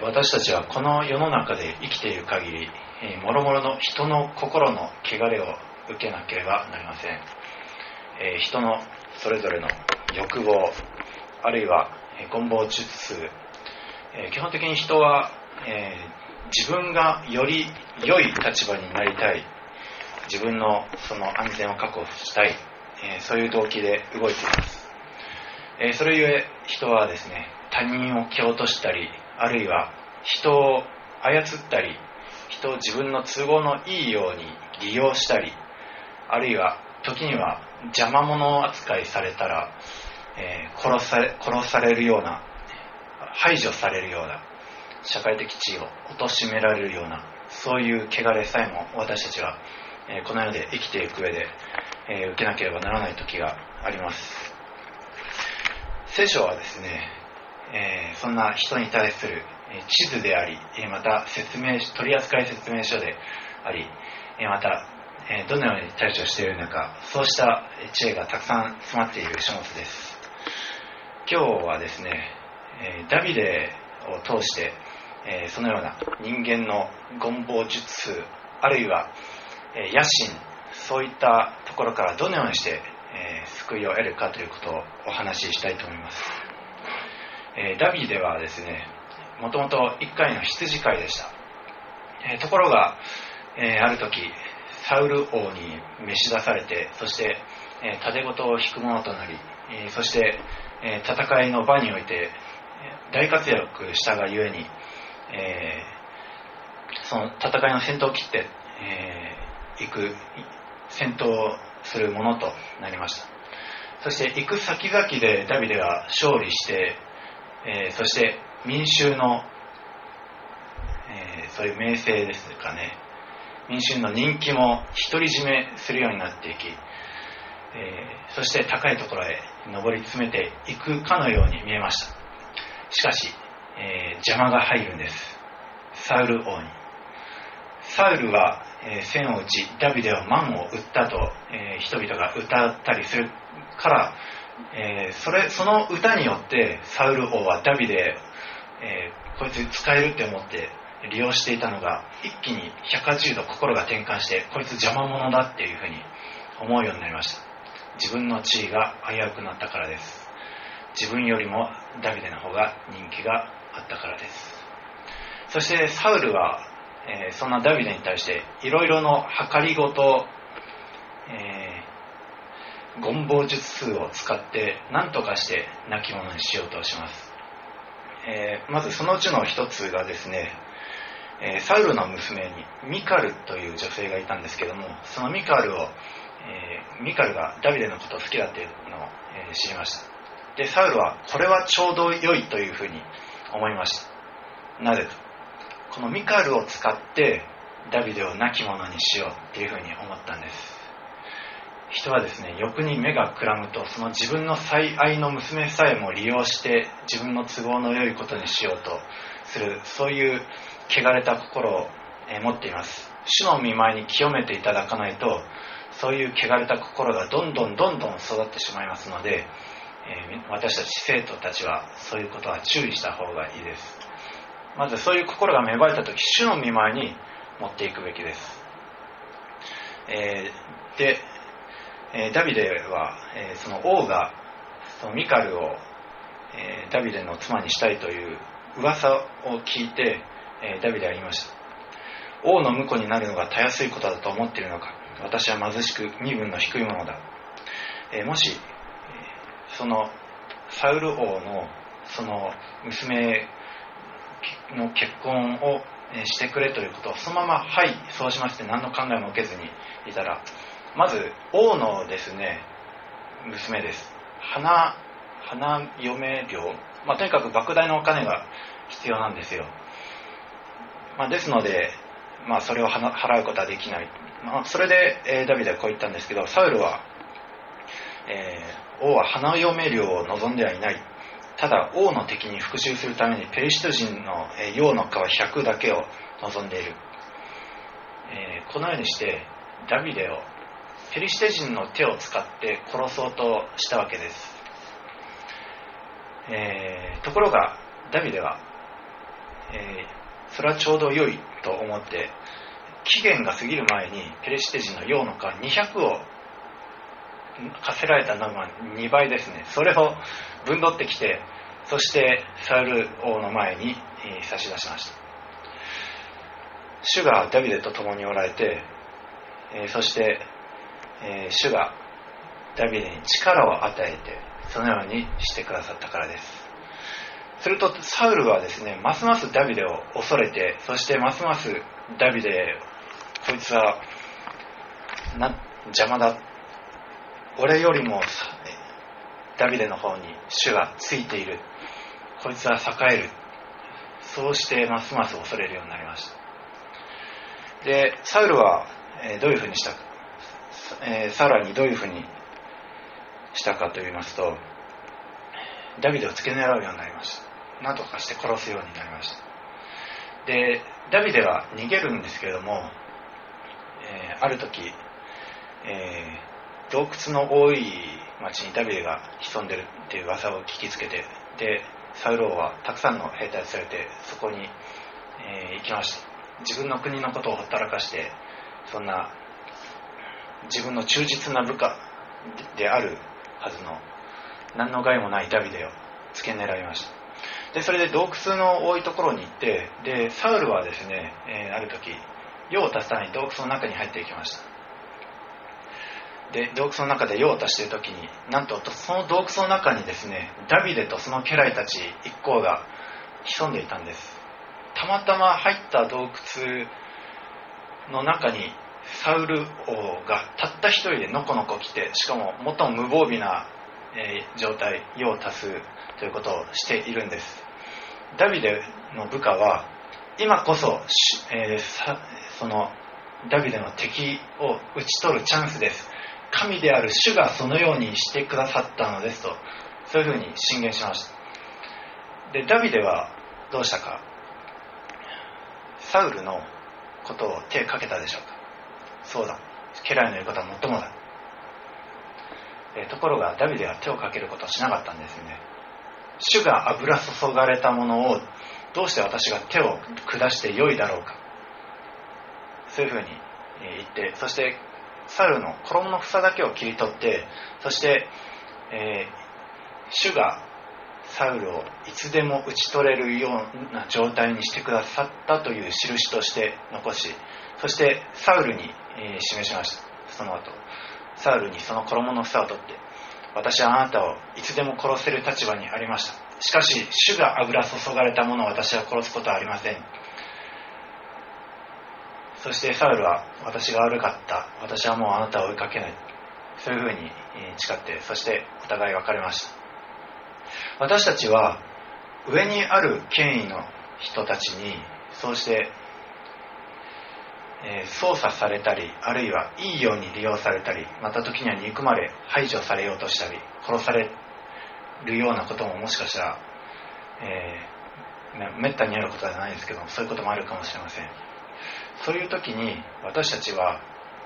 私たちはこの世の中で生きている限り、もろもろの人の心の汚れを受けなければなりません。人のそれぞれの欲望、あるいは権謀術数、基本的に人は、自分がより良い立場になりたい、自分のその安全を確保したい、そういう動機で動いています。それゆえ人はですね、他人を蹴落としたり、あるいは人を操ったり、人を自分の都合のいいように利用したり、あるいは時には邪魔者扱いされたら、殺されるような、排除されるような、社会的地位を貶められるような、そういう汚れさえも私たちは、この世で生きていく上で、受けなければならない時があります。聖書はですね、そんな人に対する地図であり、また取扱説明書であり、またどのように対処しているのか、そうした知恵がたくさん詰まっている書物です。今日はですね、ダビデを通して、そのような人間の権謀術数、あるいは野心、そういったところからどのようにして、救いを得るかということをお話ししたいと思います。ダビデはですね、もともと一回の羊飼いでした。ところが、ある時サウル王に召し出されて、そして盾事を引く者となり、そして戦いの場において大活躍したがゆえに、その戦いの先頭を切って、行く戦闘するものとなりました。そして行く先々でダビデは勝利して、そして民衆の、そういう名声ですかね、民衆の人気も独り占めするようになっていき、そして高いところへ上り詰めていくかのように見えました。しかし、邪魔が入るんです。サウル王に。サウルは、千を打ちダビデは万を打ったと、人々が歌ったりするから、その歌によってサウル王はダビデ、こいつ使えるって思って利用していたのが、一気に180度心が転換して、こいつ邪魔者だっていうふうに思うようになりました。自分の地位が危うくなったからです。自分よりもダビデの方が人気があったからです。そしてサウルは、そんなダビデに対していろいろの計りごと、権謀術数を使って何とかして亡き者にしようとします。まずそのうちの一つがですね、サウルの娘にミカルという女性がいたんですけども、そのミカルがダビデのことを好きだというのを、知りました。でサウルはこれはちょうど良いというふうに思いました。なぜか、このミカルを使ってダビデを亡き者にしようというふうに思ったんです。人はですね、欲に目がくらむと、その自分の最愛の娘さえも利用して自分の都合の良いことにしようとする、そういう汚れた心を持っています。主の御前に清めていただかないと、そういう汚れた心がどんどん育ってしまいますので、私たち生徒たちはそういうことは注意した方がいいです。まずそういう心が芽生えたとき、主の御前に持っていくべきです。でダビデは、その王がそのミカルを、ダビデの妻にしたいという噂を聞いて、ダビデは言いました。王の婿になるのがたやすいことだと思っているのか。私は貧しく身分の低いものだ。もしそのサウル王のその娘の結婚をしてくれということをそのままはいそうしますって何の考えも受けずにいたら、まず王のですね娘です。花嫁料、とにかく莫大なお金が必要なんですよ。ですので、それを払うことはできない。それで、ダビデはこう言ったんですけど、サウルは、王は花嫁料を望んではいない。ただ王の敵に復讐するためにペリシテ人の羊の皮100だけを望んでいる。このようにしてダビデをペリシテ人の手を使って殺そうとしたわけです。ところがダビデは、 それはちょうど良いと思って、期限が過ぎる前にペレシテ人の用の缶200を課せられたのが2倍ですね。それをぶんどってきて、そしてサウル王の前に差し出しました。主がダビデと共におられて、そして主がダビデに力を与えて、そのようにしてくださったからです。するとサウルはですね、ますますダビデを恐れて、そしてますますダビデ、こいつは邪魔だ、俺よりもダビデの方に主がついている、こいつは栄える、そうしてますます恐れるようになりました。でサウルはどういうふうにしたか、さらにどういうふうにしたかと言いますと、ダビデを付け狙うようになりました。何とかして殺すようになりました。でダビデは逃げるんですけれども、ある時、洞窟の多い町にダビデが潜んでるっていう噂を聞きつけて、でサウル王はたくさんの兵隊を連れてそこに、行きました。自分の国のことをほったらかして、そんな自分の忠実な部下であるはずの何の害もないダビデを付け狙いました。でそれで洞窟の多いところに行って、でサウルはですね、ある時用を足すために洞窟の中に入っていきました。で洞窟の中で用を足している時に、なんとその洞窟の中にですね、ダビデとその家来たち一行が潜んでいたんです。たまたま入った洞窟の中にサウル王がたった一人でのこのこ来て、しかも最も無防備な状態、用を足すということをしているんです。ダビデの部下は今こそ、そのダビデの敵を討ち取るチャンスです、神である主がそのようにしてくださったのですと、そういうふうに進言しました。でダビデはどうしたか、サウルのことを手かけたでしょうか。そうだ、家来の言うことはもっともだ。ところがダビデは手をかけることをしなかったんですね。主が油注がれたものをどうして私が手を下してよいだろうか、そういうふうに言って、そしてサウルの衣の房だけを切り取って、そして、主がサウルをいつでも討ち取れるような状態にしてくださったという印として残し、そしてサウルに、示しました。その後サウルにその衣の房を取って、私はあなたをいつでも殺せる立場にありました。しかし主が油注がれたものを私は殺すことはありません。そしてサウルは、私が悪かった、私はもうあなたを追いかけない、そういうふうに誓って、そしてお互い別れました。私たちは上にある権威の人たちにそうして操作されたり、あるいはいいように利用されたり、また時には憎まれ排除されようとしたり、殺されるようなことももしかしたら、めったにあることではないですけど、そういうこともあるかもしれません。そういう時に私たちは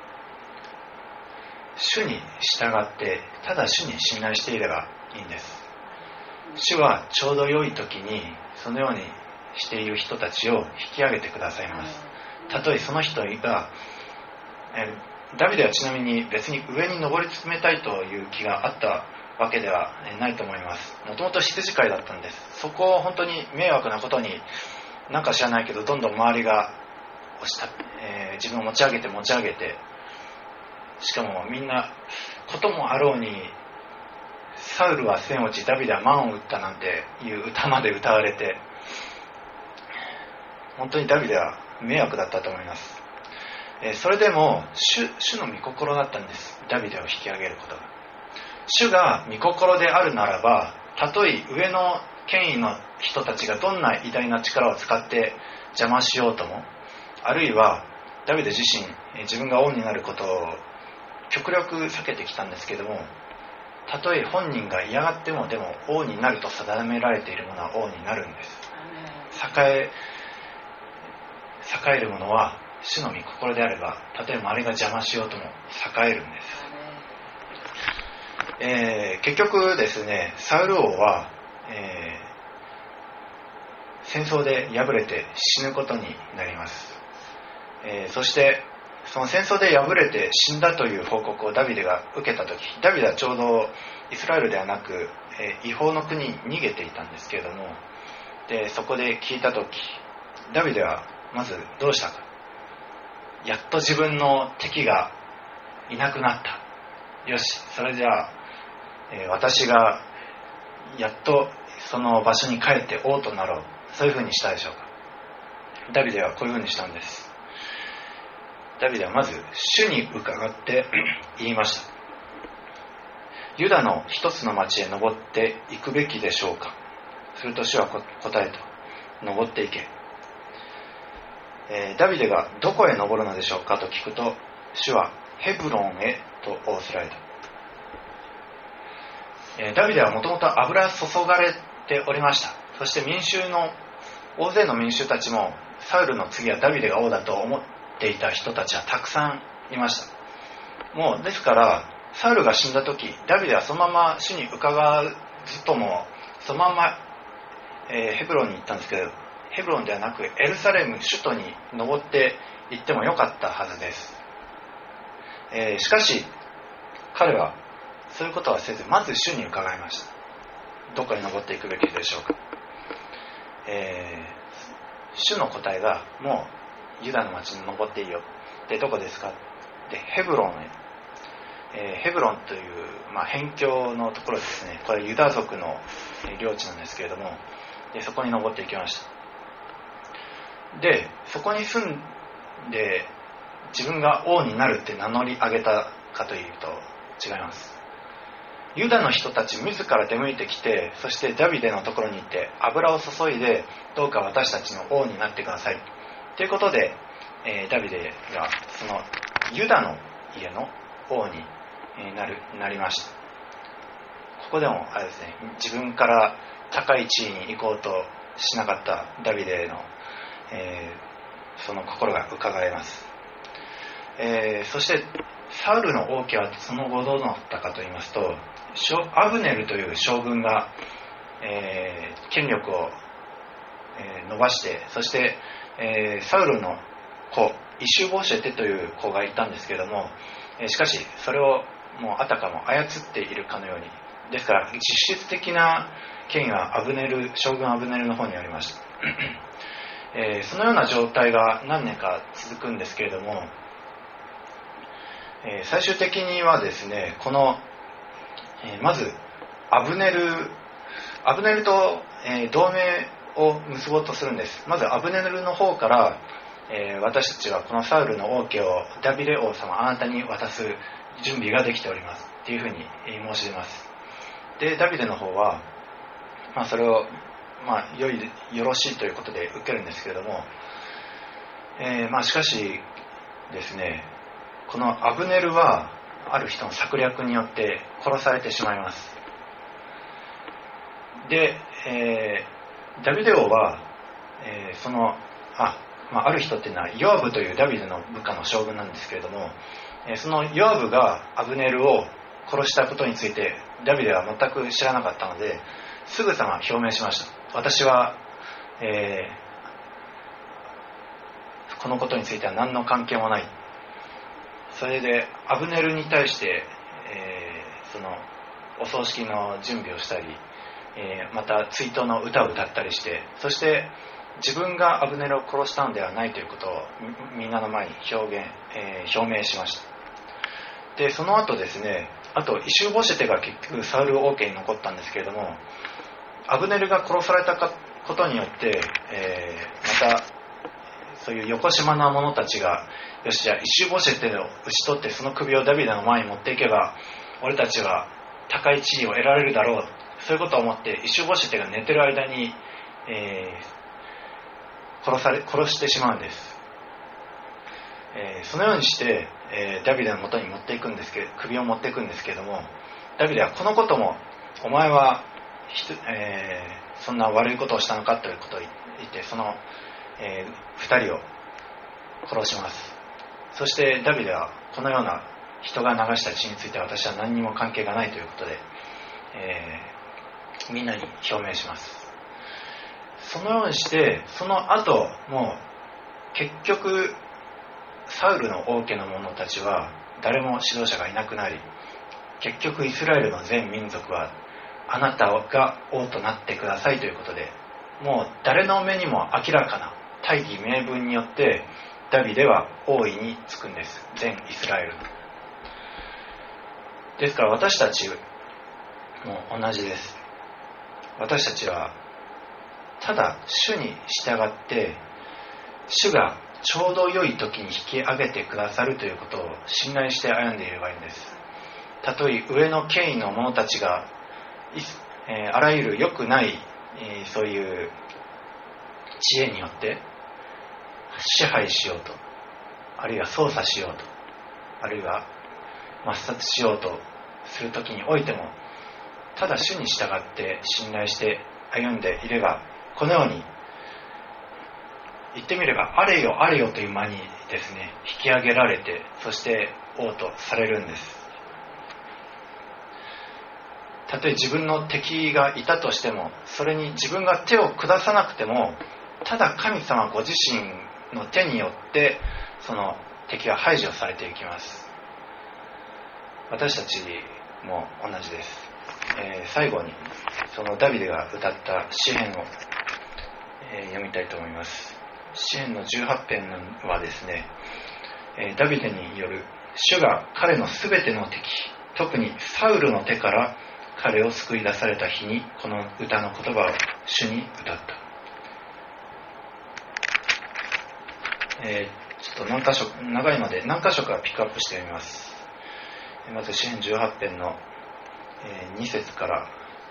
主に従って、ただ主に信頼していればいいんです。主はちょうど良い時にそのようにしている人たちを引き上げてくださいます。たとえその人が、ダビデはちなみに別に上に上り詰めたいという気があったわけではないと思います。もともと羊飼いだったんです。そこを本当に迷惑なことに、なんか知らないけどどんどん周りが自分を持ち上げて、しかもみんなこともあろうに、サウルは千を打ちダビデは万を打ったなんていう歌まで歌われて、本当にダビデは迷惑だったと思います。それでも主の御心だったんです。ダビデを引き上げることが。主が御心であるならば、たとえ上の権威の人たちがどんな偉大な力を使って邪魔しようとも、あるいはダビデ自身、自分が王になることを極力避けてきたんですけども、たとえ本人が嫌がっても、でも王になると定められているものは王になるんです。栄えるものは主の御心であれば、たとえ周りが邪魔しようとも栄えるんです。結局ですね、サウル王は、 戦争で敗れて死ぬことになります。そしてその戦争で敗れて死んだという報告をダビデが受けたとき、ダビデはちょうどイスラエルではなく、異邦の国に逃げていたんですけれども、でそこで聞いたとき、ダビデはまずどうしたか。やっと自分の敵がいなくなった。よし、それじゃあ、私がやっとその場所に帰って王となろう。そういうふうにしたでしょうか。ダビデはこういうふうにしたんです。ダビデはまず主に伺って言いました。ユダの一つの町へ登っていくべきでしょうか。すると主は答えた。登っていけ。ダビデがどこへ登るのでしょうかと聞くと、主はヘブロンへと仰せられた。ダビデはもともと油注がれておりました。そして大勢の民衆たちもサウルの次はダビデが王だと思っていた人たちはたくさんいました。もうですからサウルが死んだ時、ダビデはそのまま主に伺わずともそのまま、ヘブロンに行ったんですけど、ヘブロンではなくエルサレム首都に登って行ってもよかったはずです。しかし彼はそういうことはせず、まず主に伺いました。どこに登っていくべきでしょうか。主の答えが、もうユダの町に登っていいよ。で、どこですか。で、ヘブロンへ。ヘブロンという、辺境のところですね。これユダ族の領地なんですけれども、でそこに登っていきました。で、そこに住んで自分が王になるって名乗り上げたかというと違います。ユダの人たち自ら出向いてきて、そしてダビデのところに行って油を注いで、どうか私たちの王になってくださいということで、ダビデがそのユダの家の王になりました。ここでもあれですね、自分から高い地位に行こうとしなかったダビデの、その心が伺えます。そしてサウルの王家はその後どうなったかと言いますと、アブネルという将軍が、権力を、伸ばして、そして、サウルの子イシュボシェテという子がいたんですけれども、しかしそれをもうあたかも操っているかのように、ですから実質的な権威は将軍アブネルの方にありました。そのような状態が何年か続くんですけれども、最終的にはですね、この、まずアブネルと、同盟を結ぼうとするんです。まずアブネルの方から、私たちはこのサウルの王家をダビデ王様あなたに渡す準備ができておりますっていうふうに申し出ます。でダビデの方は、それを、よろしいということで受けるんですけれども、しかしですね、このアブネルはある人の策略によって殺されてしまいます。で、ダビデ王は、ある人っていうのはヨアブというダビデの部下の将軍なんですけれども、そのヨアブがアブネルを殺したことについてダビデは全く知らなかったので、すぐさま表明しました。私は、このことについては何の関係もない。それでアブネルに対して、そのお葬式の準備をしたり、また追悼の歌を歌ったりして、そして自分がアブネルを殺したのではないということをみんなの前に表明しました。でその後ですね、あとイシュボシェテが結局サウル王家に残ったんですけれども、アブネルが殺されたことによって、またそういう横島な者たちが、よしじゃあイシュボシェテを討ち取ってその首をダビデの前に持っていけば俺たちは高い地位を得られるだろう、そういうことを思ってイシュボシェテが寝てる間に、殺してしまうんです。そのようにして、ダビデの元に首を持っていくんですけれども、ダビデはこのこともお前は、そんな悪いことをしたのかということを言ってその、2人を殺します。そしてダビデはこのような人が流した血について私は何にも関係がないということで、みんなに表明します。 そのようにしてその後もう結局サウルの王家の者たちは誰も指導者がいなくなり、結局イスラエルの全民族はあなたが王となってくださいということで、もう誰の目にも明らかな大義名分によってダビデは王位につくんです。全イスラエルの。ですから私たちも同じです。私たちはただ主に従って主がちょうど良い時に引き上げてくださるということを信頼して歩んでいればいいんです。たとえ上の権威の者たちがあらゆる良くないそういう知恵によって支配しようと、あるいは操作しようと、あるいは抹殺しようとする時においても、ただ主に従って信頼して歩んでいれば、このように言ってみればあれよあれよという間にですね、引き上げられて、そして王とされるんです。たとえ自分の敵がいたとしても、それに自分が手を下さなくても、ただ神様ご自身の手によってその敵は排除されていきます。私たちも同じです。最後にそのダビデが歌った詩編を、読みたいと思います。詩編の18編はですね、ダビデによる主が彼のすべての敵、特にサウルの手から彼を救い出された日にこの歌の言葉を主に歌った。ちょっと何箇所長いので何箇所かピックアップしてみます。まず詩編18編の2節から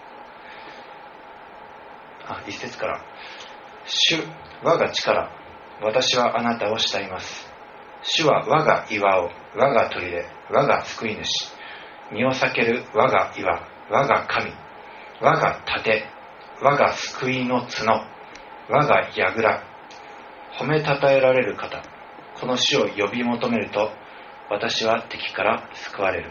1節から、主我が力、私はあなたを慕います。主は我が岩を、我が砦、我が救い主、身を避ける我が岩、我が神、我が盾、我が救いの角、我が櫓、褒めたたえられる方、この主を呼び求めると私は敵から救われる。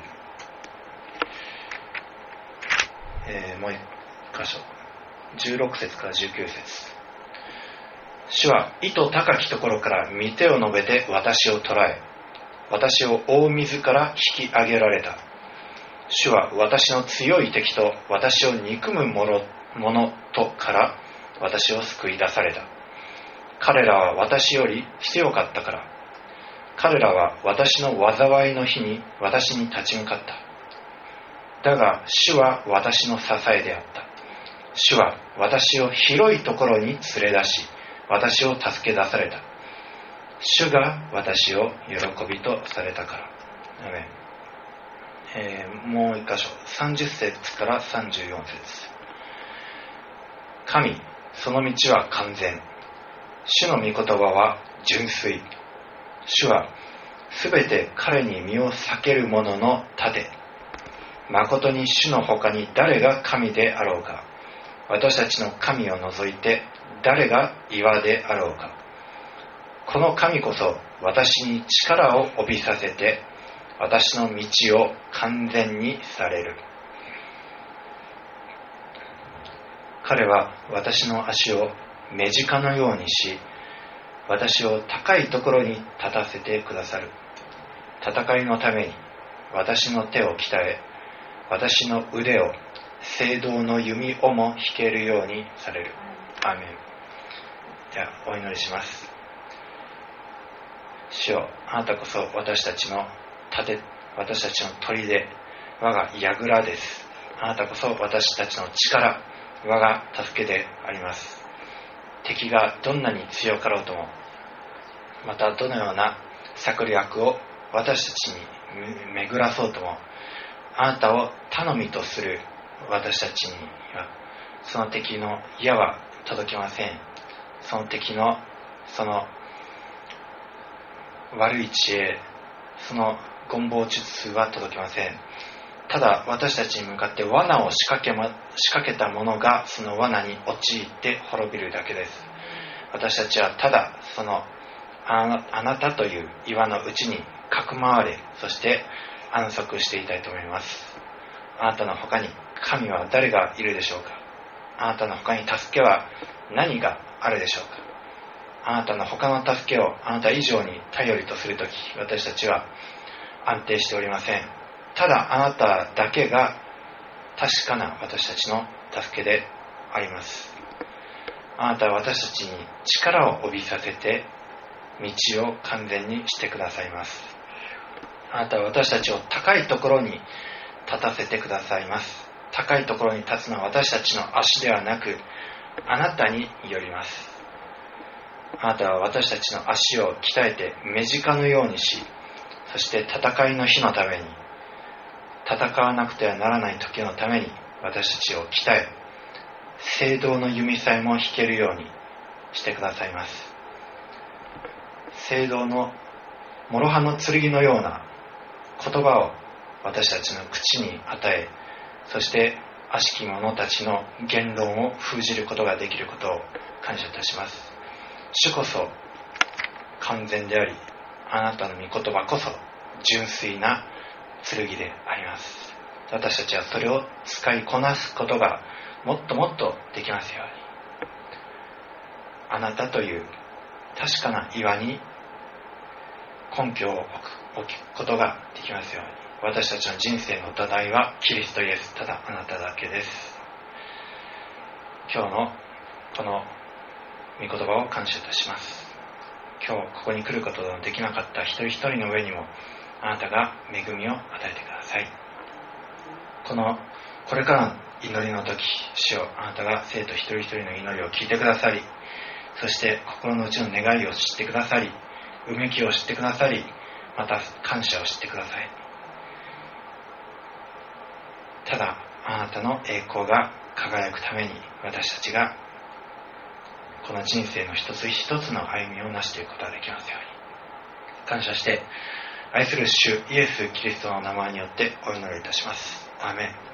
もう一箇所、16節から19節。主は意図高きところから御手を伸べて私を捕らえ、私を大水から引き上げられた。主は私の強い敵と私を憎む者とから私を救い出された。彼らは私より強かったから、彼らは私の災いの日に私に立ち向かった。だが主は私の支えであった。主は私を広いところに連れ出し、私を助け出された。主が私を喜びとされたから。アメン。もう一箇所、30節から34節。神、その道は完全。主の御言葉は純粋。主はすべて彼に身を避ける者の盾。誠に主の他に誰が神であろうか。私たちの神を除いて誰が岩であろうか。この神こそ私に力を帯びさせて、私の道を完全にされる。彼は私の足を目近のようにし、私を高いところに立たせてくださる。戦いのために私の手を鍛え、私の腕を聖堂の弓をも引けるようにされる。アーメン。ではお祈りします。主よ、あなたこそ私たちの盾、私たちの砦、我が櫓です。あなたこそ私たちの力、我が助けであります。敵がどんなに強かろうとも、またどのような策略を私たちに巡らそうとも、あなたを頼みとする私たちにはその敵の矢は届きません。その敵のその悪い知恵、その権謀術は届きません。ただ私たちに向かって罠を仕掛けた者がその罠に陥って滅びるだけです。私たちはただそのあなたという岩のうちにかくまわれ、そして安息していたいと思います。あなたの他に神は誰がいるでしょうか。 あなたの他に助けは何があるでしょうか。あなたの他の助けをあなた以上に頼りとするとき、私たちは安定しておりません。ただあなただけが確かな私たちの助けであります。あなたは私たちに力を帯びさせて道を完全にしてくださいます。あなたは私たちを高いところに立たせてくださいます。高いところに立つのは私たちの足ではなく、あなたによります。あなたは私たちの足を鍛えて目近のようにし、そして戦いの日のために、戦わなくてはならない時のために私たちを鍛え、聖堂の弓さえも弾けるようにしてくださいます。聖堂の諸刃の剣のような言葉を私たちの口に与え、そして悪しき者たちの言論を封じることができることを感謝いたします。主こそ完全であり、あなたの御言葉こそ純粋な剣であります。私たちはそれを使いこなすことがもっともっとできますように、あなたという確かな岩に根拠を置くことができますように。私たちの人生の土台はキリストイエス、ただあなただけです。今日のこの御言葉を感謝いたします。今日ここに来ることのできなかった一人一人の上にもあなたが恵みを与えてください。これからの祈りの時、主よ、あなたが生徒一人一人の祈りを聞いてくださり、そして心の内の願いを知ってくださり、うめきを知ってくださり、また感謝を知ってください。ただあなたの栄光が輝くために、私たちがこの人生の一つ一つの歩みを成していくことができますように感謝して、愛する主イエス・キリストの名前によってお祈りいたします。アーメン。